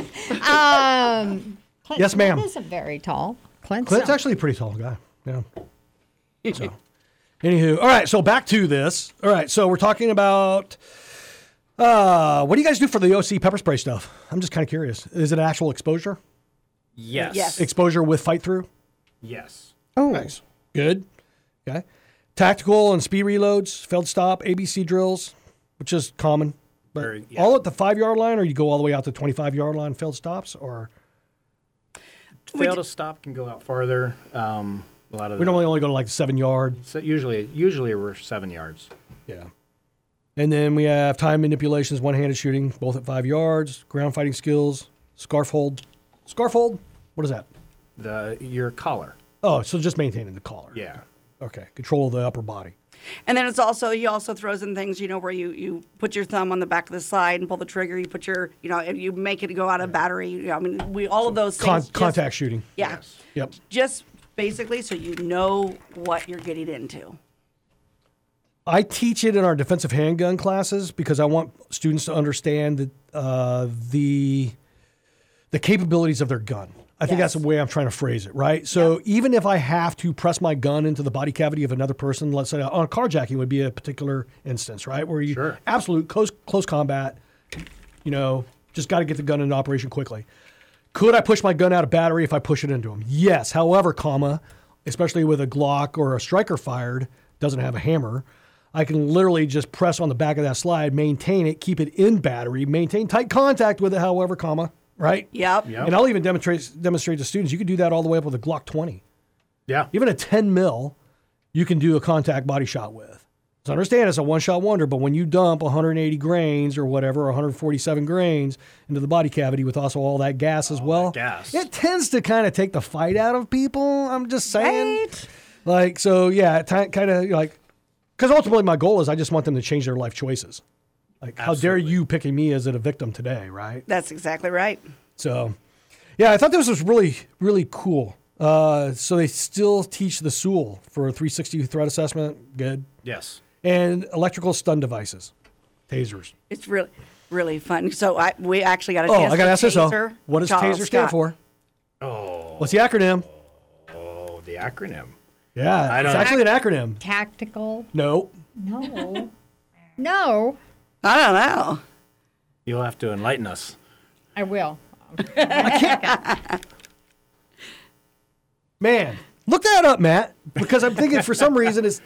Clint Yes, ma'am. Smith isn't very tall. Clint's not. actually a pretty tall guy. Yeah. So, anywho, all right. So back to this. All right. So we're talking about what do you guys do for the OC pepper spray stuff? I'm just kind of curious. Is it actual exposure? Yes. Yes. Exposure with fight through? Yes. Oh, Nice. Good. Okay. Tactical and speed reloads, feld stop, ABC drills, which is common. But all at the 5-yard line, or you go all the way out to 25-yard line, feld stops, or fail to stop can go out farther. A lot of We normally only go to like 7 yards. So usually we're 7 yards. Yeah. And then we have time manipulations, one-handed shooting, both at 5 yards, ground fighting skills, scarf hold. Scarf hold? What is that? Your collar. Oh, so just maintaining the collar. Yeah. Okay. Control of the upper body. And then he also throws in things, where you put your thumb on the back of the slide and pull the trigger. You put your, you make it go out of battery. All of those things. Contact shooting. Yeah. Yes. Yep. Just basically so you know what you're getting into. I teach it in our defensive handgun classes because I want students to understand the capabilities of their gun. I think that's the way I'm trying to phrase it, right? So even if I have to press my gun into the body cavity of another person, let's say on a carjacking would be a particular instance, right? Where you absolute close combat, just got to get the gun into operation quickly. Could I push my gun out of battery if I push it into him? Yes. However, especially with a Glock or a striker fired, doesn't have a hammer, I can literally just press on the back of that slide, maintain it, keep it in battery, maintain tight contact with it, however, right? Yep. And I'll even demonstrate to students, you can do that all the way up with a Glock 20. Yeah. Even a 10 mil, you can do a contact body shot with. So understand it's a one-shot wonder, but when you dump 180 grains or whatever, 147 grains into the body cavity with also all that gas as well, it tends to kind of take the fight out of people. I'm just saying. Right. Because ultimately my goal is I just want them to change their life choices. How dare you picking me as a victim today, right? That's exactly right. So, yeah, I thought this was really, really cool. So they still teach the SEWL for a 360 threat assessment. Good. Yes. And electrical stun devices, tasers. It's really, really fun. So we actually got a chance I got to ask this though. taser What does Charles taser stand Scott. for? Oh. What's the acronym? Oh, the acronym. Yeah, it's actually an acronym. Tactical. No. No. No. I don't know. You'll have to enlighten us. I will. Man, look that up, Matt, because I'm thinking for some reason it's,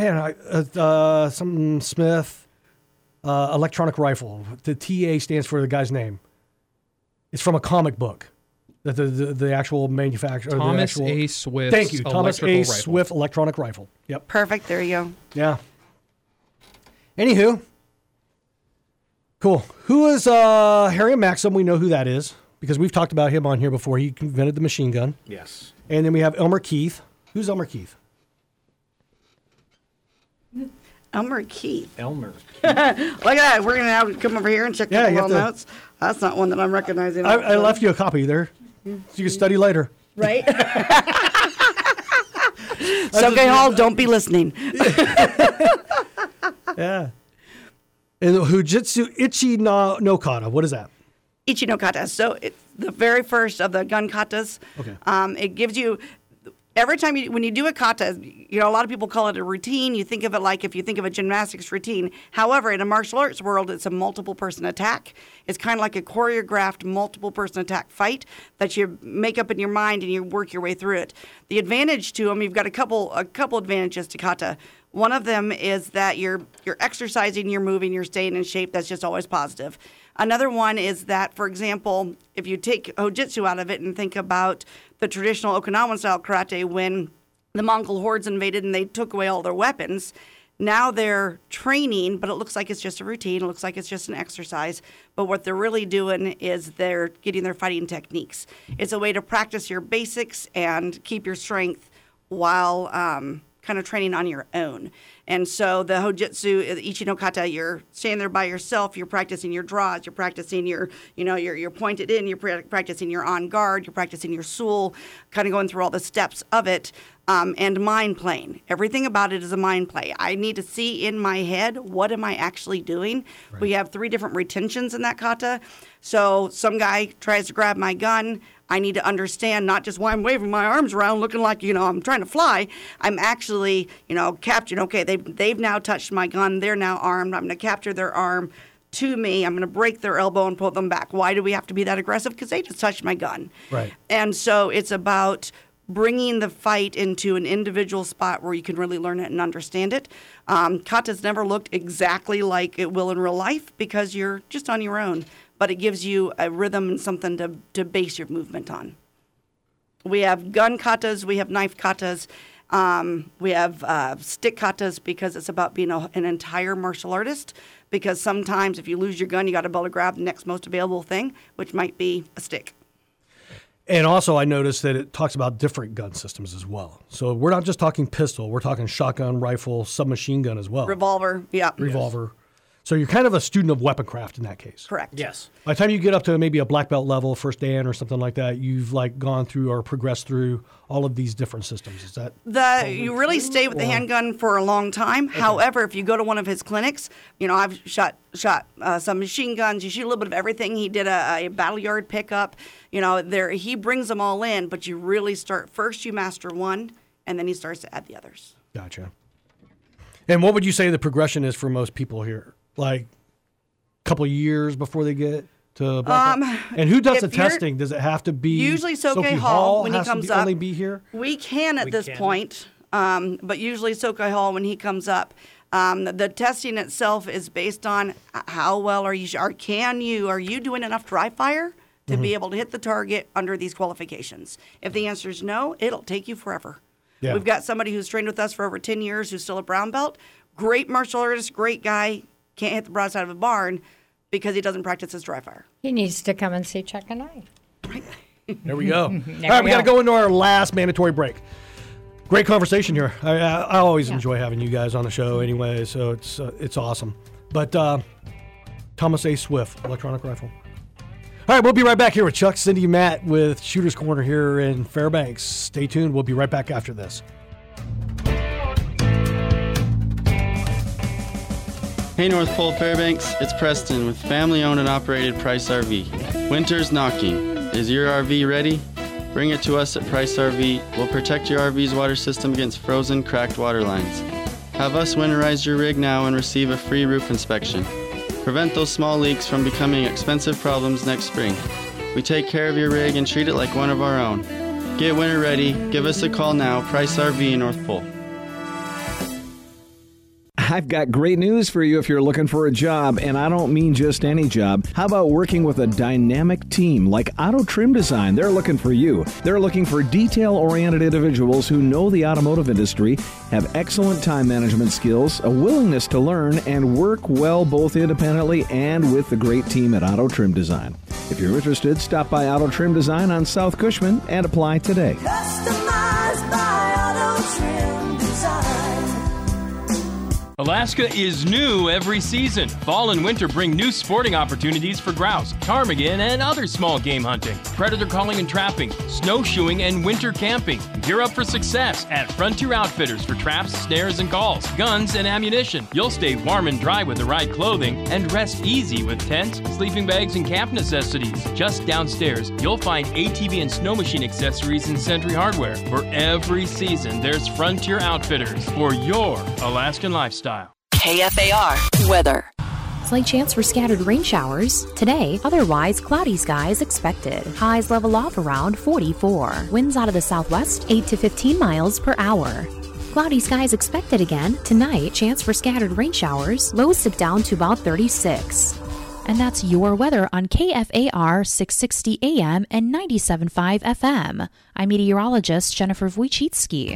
some Smith electronic rifle. The TA stands for the guy's name. It's from a comic book. The actual manufacturer. Thomas A. Swift. Thank you. Thomas A. Swift electronic rifle. Yep. Perfect. There you go. Yeah. Anywho. Cool. Who is Harry Maxim? We know who that is because we've talked about him on here before. He invented the machine gun. Yes. And then we have Elmer Keith. Who's Elmer Keith? Elmer Keith. Elmer. Look at that. We're going to have to come over here and check the world notes. That's not one that I'm recognizing. I left you a copy there so you can study later. Right? Soke Hall, don't be listening. Yeah. And Hujitsu Ichi no Kata. What is that? Ichi no Kata. So it's the very first of the gun katas. Okay. It gives you, every time when you do a kata, a lot of people call it a routine. You think of it like if you think of a gymnastics routine. However, in a martial arts world, it's a multiple person attack. It's kind of like a choreographed multiple person attack fight that you make up in your mind and you work your way through it. The advantage to them, you've got a couple advantages to kata. One of them is that you're exercising, you're moving, you're staying in shape. That's just always positive. Another one is that, for example, if you take Hojitsu out of it and think about the traditional Okinawan-style karate when the Mongol hordes invaded and they took away all their weapons, now they're training, but it looks like it's just a routine. It looks like it's just an exercise. But what they're really doing is they're getting their fighting techniques. It's a way to practice your basics and keep your strength while kind of training on your own. And so the Hojitsu, the Ichi no Kata, you're standing there by yourself, you're practicing your draws, you're practicing you're pointed in, you're practicing your on guard, you're practicing your SEWL, kind of going through all the steps of it, and mind playing. Everything about it is a mind play. I need to see in my head, what am I actually doing? Right. We have 3 different retentions in that kata. So some guy tries to grab my gun, I need to understand not just why I'm waving my arms around looking like, I'm trying to fly. I'm actually, capturing. Okay, they've now touched my gun. They're now armed. I'm going to capture their arm to me. I'm going to break their elbow and pull them back. Why do we have to be that aggressive? Because they just touched my gun. Right. And so it's about bringing the fight into an individual spot where you can really learn it and understand it. Kata's never looked exactly like it will in real life because you're just on your own. But it gives you a rhythm and something to base your movement on. We have gun katas. We have knife katas. We have stick katas because it's about being an entire martial artist. Because sometimes if you lose your gun, you got to be able to grab the next most available thing, which might be a stick. And also, I noticed that it talks about different gun systems as well. So we're not just talking pistol. We're talking shotgun, rifle, submachine gun as well. Revolver, yeah. Revolver. Yes. So you're kind of a student of weaponcraft in that case. Correct. Yes. By the time you get up to maybe a black belt level, first dan or something like that, you've like gone through or progressed through all of these different systems. Is that you really stay with the handgun for a long time? Okay. However, if you go to one of his clinics, I've shot some machine guns. You shoot a little bit of everything. He did a battle yard pickup. He brings them all in, but you really start first. You master one, and then he starts to add the others. Gotcha. And what would you say the progression is for most people here? Like a couple of years before they get to black belt? And who does the testing? Does it have to be usually Soke Hall when he comes up? Only be here? We can at this point, but usually Soke Hall when he comes up. The testing itself is based on how well are you doing enough dry fire to be able to hit the target under these qualifications? If the answer is no, it'll take you forever. Yeah. We've got somebody who's trained with us for over 10 years who's still a brown belt. Great martial artist, great guy. Can't hit the broadside of a barn because he doesn't practice his dry fire. He needs to come and see Chuck and I. There we go. All right, we got to go into our last mandatory break. Great conversation here. I always enjoy having you guys on the show anyway, so it's awesome. But Thomas A. Swift, electronic rifle. All right, we'll be right back here with Chuck, Cindy, Matt with Shooter's Corner here in Fairbanks. Stay tuned. We'll be right back after this. Hey North Pole Fairbanks, it's Preston with family-owned and operated Price RV. Winter's knocking. Is your RV ready? Bring it to us at Price RV. We'll protect your RV's water system against frozen, cracked water lines. Have us winterize your rig now and receive a free roof inspection. Prevent those small leaks from becoming expensive problems next spring. We take care of your rig and treat it like one of our own. Get winter ready. Give us a call now. Price RV in North Pole. I've got great news for you if you're looking for a job, and I don't mean just any job. How about working with a dynamic team like Auto Trim Design? They're looking for you. They're looking for detail-oriented individuals who know the automotive industry, have excellent time management skills, a willingness to learn, and work well both independently and with the great team at Auto Trim Design. If you're interested, stop by Auto Trim Design on South Cushman and apply today. Customized by Auto Trim Design. Alaska is new every season. Fall and winter bring new sporting opportunities for grouse, ptarmigan, and other small game hunting, predator calling and trapping, snowshoeing, and winter camping. Gear up for success at Frontier Outfitters for traps, snares, and calls, guns, and ammunition. You'll stay warm and dry with the right clothing and rest easy with tents, sleeping bags, and camp necessities. Just downstairs, you'll find ATV and snow machine accessories and Sentry hardware. For every season, there's Frontier Outfitters for your Alaskan lifestyle. KFAR weather. Slight chance for scattered rain showers. Today, otherwise cloudy skies expected. Highs level off around 44. Winds out of the southwest, 8 to 15 miles per hour. Cloudy skies expected again. Tonight, chance for scattered rain showers. Lows dip down to about 36. And that's your weather on KFAR 660 AM and 97.5 FM. I'm meteorologist Jennifer Wojcicki.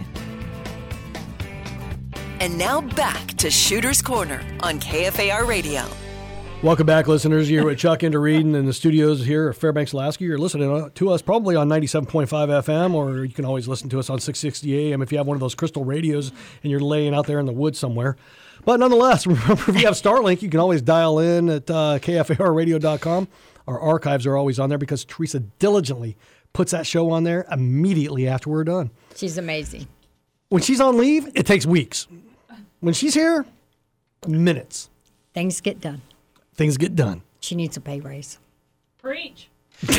And now back to Shooter's Corner on KFAR Radio. Welcome back, listeners. You're with Chuck Interreed in the studios here at Fairbanks, Alaska. You're listening to us probably on 97.5 FM, or you can always listen to us on 660 AM if you have one of those crystal radios and you're laying out there in the woods somewhere. But nonetheless, remember, if you have Starlink, you can always dial in at KFARradio.com. Our archives are always on there because Teresa diligently puts that show on there immediately after we're done. She's amazing. When she's on leave, it takes weeks. When she's here, minutes. Things get done. Things get done. She needs a pay raise. Preach. All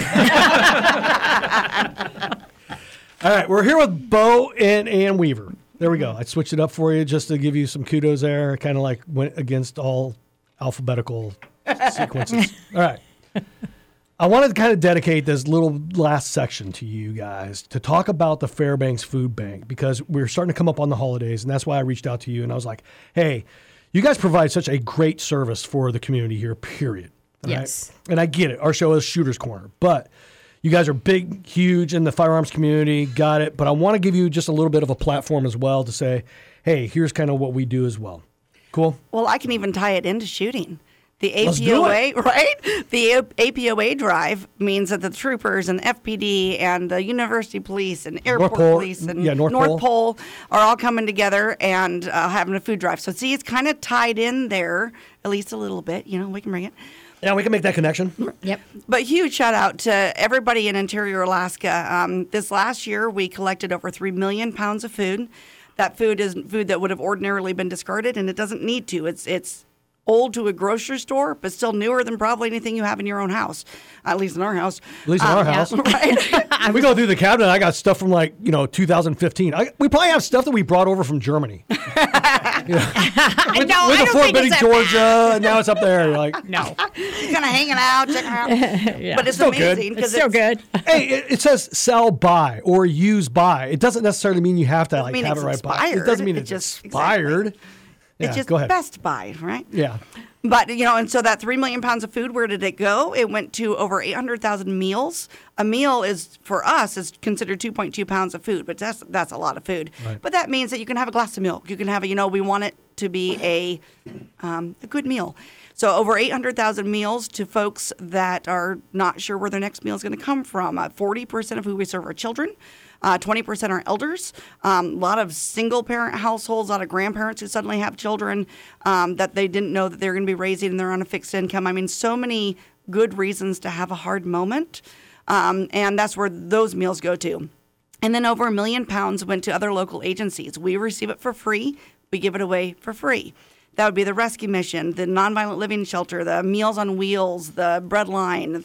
right, we're here with Bo and Ann Weaver. There we go. I switched it up for you just to give you some kudos there. I kind of like went against all alphabetical sequences. All right. I wanted to kind of dedicate this little last section to you guys to talk about the Fairbanks Food Bank because we're starting to come up on the holidays, and that's why I reached out to you, and I was like, hey, you guys provide such a great service for the community here, period. Yes. Right? And I get it. Our show is Shooter's Corner, but You guys are big, huge in the firearms community, got it. But I want to give you just a little bit of a platform as well to say, hey, here's kind of what we do as well. Cool? Well, I can even tie it into shooting. The Let's do APOA, it. right? The APOA drive means that the troopers and FPD and the university police and airport North Pole, police and North Pole are all coming together and having a food drive. So see, it's kind of tied in there, at least a little bit. You know, we can bring it. Yeah, we can make that connection. Yep. But huge shout out to everybody in Interior Alaska. This last year, we collected over 3 million pounds of food. That food is food that would have ordinarily been discarded, and it doesn't need to. It's old to a grocery store, but still newer than probably anything you have in your own house, at least in our house. At least in our house. Right? We go through the cabinet. I got stuff from 2015. We probably have stuff that we brought over from Germany. With I the don't Fort think Benning, it's that Georgia, and now it's up there. You're like, no. He's kind of hanging out, checking out. Yeah. But it's Still good. amazing. It's so good. Hey, it says sell by or use by. It doesn't necessarily mean you have to mean have it's it right by. It expired. doesn't mean It it's just- expired. Yeah, It's just go ahead. Best Buy, right? Yeah. But, and so that 3 million pounds of food, where did it go? It went to over 800,000 meals. A meal is, for us, is considered 2.2 pounds of food, but that's a lot of food. Right. But that means that you can have a glass of milk. You can have we want it to be a good meal. So over 800,000 meals to folks that are not sure where their next meal is going to come from. 40% of who we serve are children. 20% are elders. A lot of single-parent households, a lot of grandparents who suddenly have children that they didn't know that they're going to be raising and they're on a fixed income. I mean, so many good reasons to have a hard moment, and that's where those meals go to. And then over 1 million pounds went to other local agencies. We receive it for free. We give it away for free. That would be the Rescue Mission, the Nonviolent Living Shelter, the Meals on Wheels, the Breadline,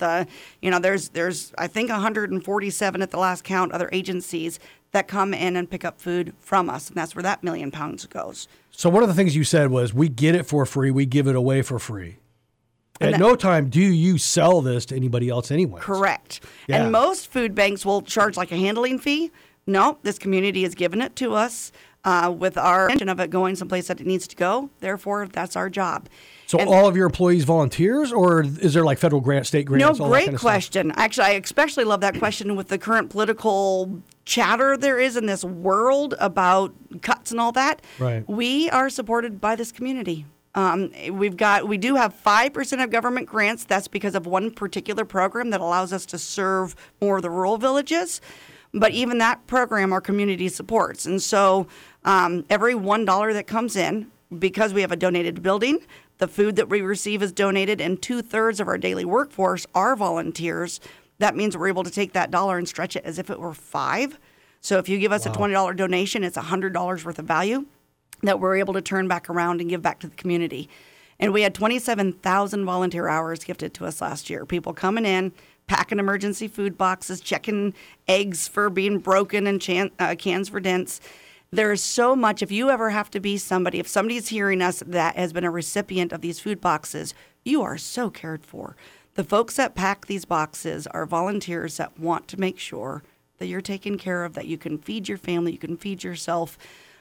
there's I think 147 at the last count other agencies that come in and pick up food from us, and that's where that 1 million pounds goes. So one of the things you said was we get it for free, we give it away for free. At no time do you sell this to anybody else anyway. Correct. Yeah. And most food banks will charge like a handling fee. No, this community has given it to us with our intention of it going someplace that it needs to go. Therefore, that's our job. So And- all of your employees volunteers, or is there like federal grant, state grants? No, all that great kind of stuff? question. Actually, I especially love that question with the current political chatter there is in this world about cuts and all that. Right. We are supported by this community. We do have 5% of government grants. That's because of one particular program that allows us to serve more of the rural villages. But even that program, our community supports. And so every $1 that comes in, because we have a donated building, the food that we receive is donated, and 2/3 of our daily workforce are volunteers. That means we're able to take that dollar and stretch it as if it were $5. So if you give us a $20 donation, it's $100 worth of value that we're able to turn back around and give back to the community. And we had 27,000 volunteer hours gifted to us last year. People coming in, packing emergency food boxes, checking eggs for being broken and cans for dents. There's so much. If you ever have to be somebody, if somebody's hearing us that has been a recipient of these food boxes, you are so cared for. The folks that pack these boxes are volunteers that want to make sure that you're taken care of, that you can feed your family, you can feed yourself.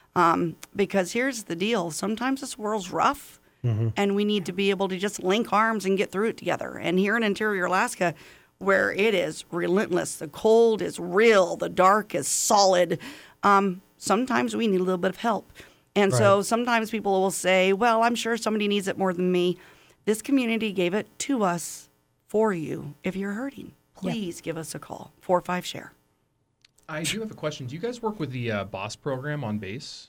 Because here's the deal. Sometimes this world's rough, and we need to be able to just link arms and get through it together. And here in Interior Alaska, where it is relentless, the cold is real, the dark is solid, sometimes we need a little bit of help. And so Right. sometimes people will say, well, I'm sure somebody needs it more than me. This community gave it to us for you. If you're hurting, please give us a call, 45-SHARE. I do have a question. Do you guys work with the BOSS program on base?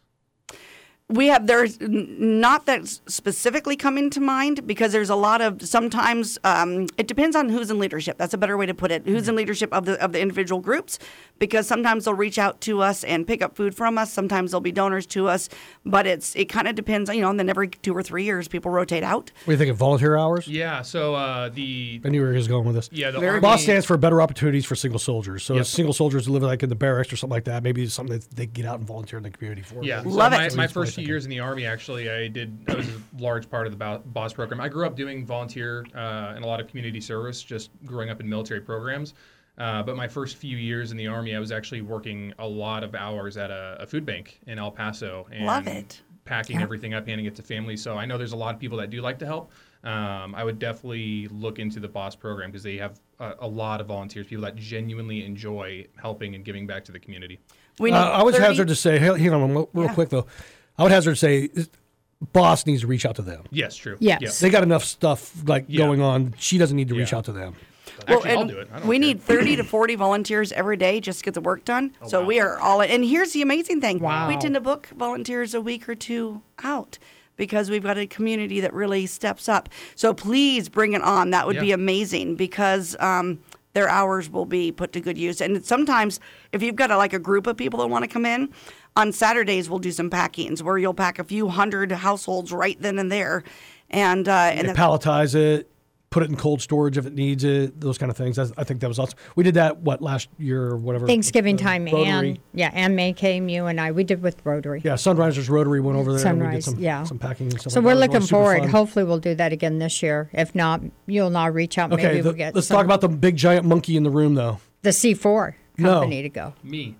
There's not that specifically coming to mind, because there's a lot of, sometimes it depends on who's in leadership. That's a better way to put it. Who's in leadership of the individual groups, because sometimes they'll reach out to us and pick up food from us. Sometimes they'll be donors to us, but it kind of depends, and then every 2 or 3 years people rotate out. What do you think of volunteer hours? Yeah, so I knew where he was going with this. Yeah, the BOSS Army- stands for Better Opportunities for Single Soldiers. So Yep. if single soldiers live like in the barracks or something like that, maybe it's something that they get out and volunteer in the community for. Yeah, Love so it. My first few years in the Army, actually, I was a large part of the BOSS program. I grew up doing volunteer and a lot of community service, just growing up in military programs. But my first few years in the Army, I was actually working a lot of hours at a food bank in El Paso. And Love it. Packing Yeah. everything up, handing it to families. So I know there's a lot of people that do like to help. I would definitely look into the BOSS program because they have a lot of volunteers, people that genuinely enjoy helping and giving back to the community. I would hazard to say, hang on real quick though. I would hazard to say, boss needs to reach out to them. Yes, true. Yes. Yes. They got enough stuff going on. She doesn't need to reach out to them. Actually, I'll do it. I don't We care. need 30 to 40 volunteers every day just to get the work done. So we are all in. And here's the amazing thing. Wow. We tend to book volunteers a week or two out because we've got a community that really steps up. So please bring it on. That would be amazing because their hours will be put to good use. And sometimes if you've got a group of people that want to come in, on Saturdays we'll do some packings where you'll pack a few hundred households right then and there. And They palletize it, put it in cold storage if it needs it, those kind of things. I think that was awesome. We did that, last year or whatever? Thanksgiving time, Rotary. Ann May came, you and I. We did with Rotary. Yeah, Sunrisers Rotary went over there. Sunrise, and we did some packing and stuff So like we're that. It was looking super forward. fun. Hopefully we'll do that again this year. If not, you'll now reach out. Okay, Maybe we'll get let's talk about the big giant monkey in the room, though. the C4 No. company to go. Me.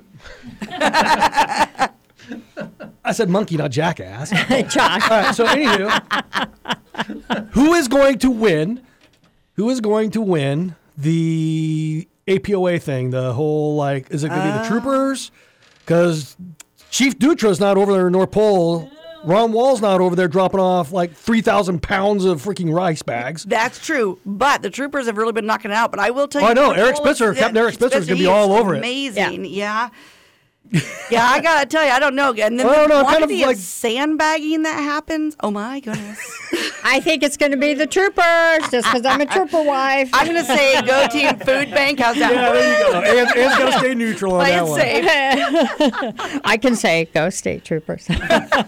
I said monkey, not jackass. Josh. All right, so anywho, who is going to win? Who is going to win the APOA thing? The whole is it going to be the troopers? Because Chief Dutra's not over there in North Pole. Ron Wall's not over there dropping off 3,000 pounds of freaking rice bags. That's true, but the troopers have really been knocking it out. But I will tell you, I know. the Eric whole- Spitzer, Captain Eric Spitzer is going to be he all is over it. Amazing, yeah. Yeah, I gotta tell you, I don't know. And then Well, the no, kind of quantity of sandbagging that happens. Oh my goodness! I think it's going to be the troopers, just because I'm a trooper wife. I'm gonna say go Team Food Bank. How's that? Yeah, there you go. Ann's got to stay neutral on that one. Safe. I can say go state troopers. Ooh.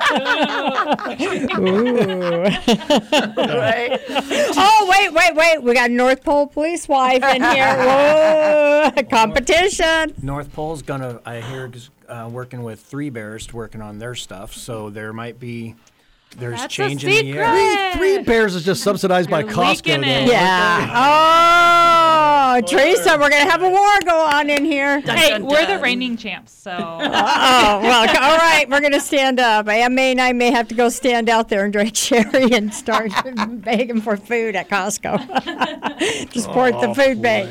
Right. Oh, wait. We got North Pole police wife in here. Whoa, competition. North Pole's gonna, I hear, is working with Three Bears working on their stuff. So there might be, there's That's change a in the air. secret. Three Bears is just subsidized by Costco, leaking though. it. Yeah. Oh, Teresa, we're going to have a war go on in here. Hey, we're the reigning champs, so. Oh, well, all right. We're going to stand up. May and I may have to go stand out there and drink sherry and start begging for food at Costco to support the food bank.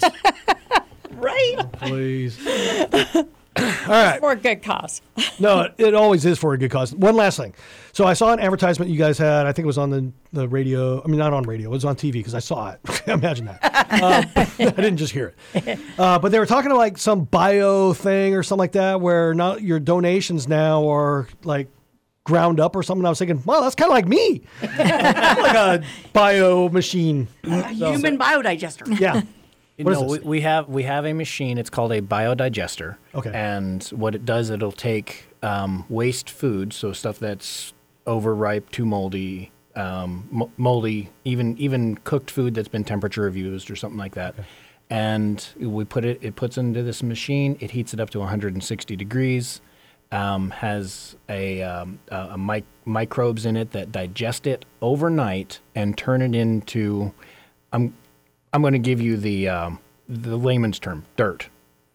Right? Please. All right. For a good cause. No, it always is for a good cause. One last thing. So I saw an advertisement you guys had. I think it was on the radio. I mean, not on radio. It was on TV because I saw it. Imagine that. I didn't just hear it. But they were talking to some bio thing or something like that where now your donations now are ground up or something. I was thinking, wow, that's kind of like me. Like a bio machine. Human biodigester. Yeah. What is No, this? we have a machine. It's called a biodigester. Okay. And what it does, it'll take waste food, so stuff that's overripe, too moldy, moldy, even cooked food that's been temperature abused or something like that. Okay. And we put it puts into this machine. It heats it up to 160 degrees. Has microbes in it that digest it overnight and turn it into. I'm going to give you the layman's term, dirt.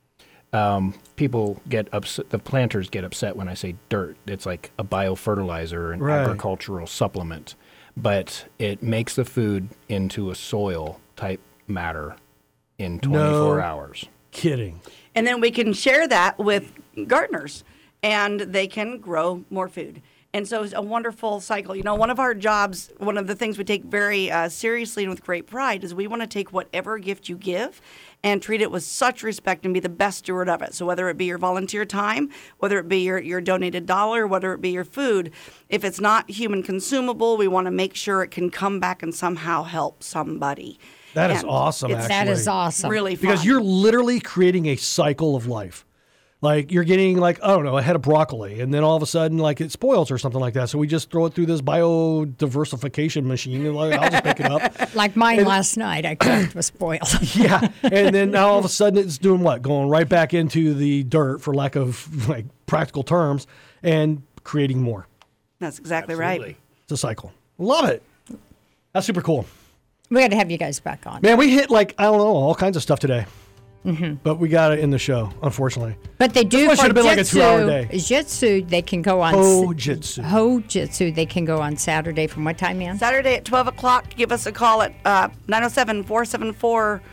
People get upset. The planters get upset when I say dirt. It's like a biofertilizer, an agricultural supplement, but it makes the food into a soil type matter in 24 hours. Kidding. And then we can share that with gardeners, and they can grow more food. And so it's a wonderful cycle. You know, one of our jobs, one of the things we take very seriously and with great pride is we want to take whatever gift you give and treat it with such respect and be the best steward of it. So whether it be your volunteer time, whether it be your donated dollar, whether it be your food, if it's not human consumable, we want to make sure it can come back and somehow help somebody. That is awesome, actually. That is awesome. Really fun. Because you're literally creating a cycle of life. You're getting I don't know, a head of broccoli, and then all of a sudden it spoils or something like that. So we just throw it through this biodiversification machine, and I'll just pick it up. Like mine last night, I cooked was spoiled. Yeah, and then now all of a sudden it's doing what? Going right back into the dirt, for lack of practical terms, and creating more. That's exactly right. It's a cycle. Love it. That's super cool. We got to have you guys back on. Man, we hit I don't know, all kinds of stuff today. Mm-hmm. But we got it in the show, unfortunately. But they do This one for should have been jitsu. a 2-hour day. Jitsu, they can go on. Ho-jitsu. Ho-jitsu, they can go on Saturday from what time, man? Saturday at 12 o'clock. Give us a call at 907-474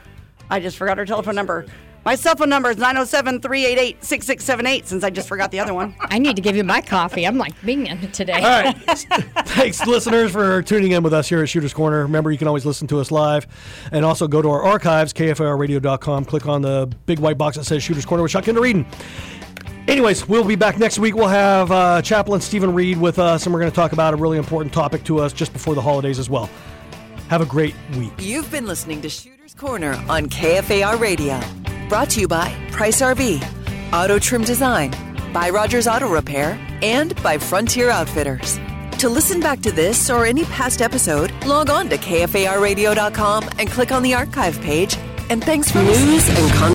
I just forgot her telephone number. My cell phone number is 907-388-6678 since I just forgot the other one. I need to give you my coffee. I'm like binging today. All right. Thanks, listeners, for tuning in with us here at Shooter's Corner. Remember, you can always listen to us live and also go to our archives, kfarradio.com. Click on the big white box that says Shooter's Corner with Shotgun to Reading. Anyways, we'll be back next week. We'll have Chaplain Stephen Reed with us, and we're going to talk about a really important topic to us just before the holidays as well. Have a great week. You've been listening to Shooter's Corner on KFAR Radio. Brought to you by Price RV, Auto Trim Design, by Rogers Auto Repair, and by Frontier Outfitters. To listen back to this or any past episode, log on to KFARradio.com and click on the archive page. And thanks for news and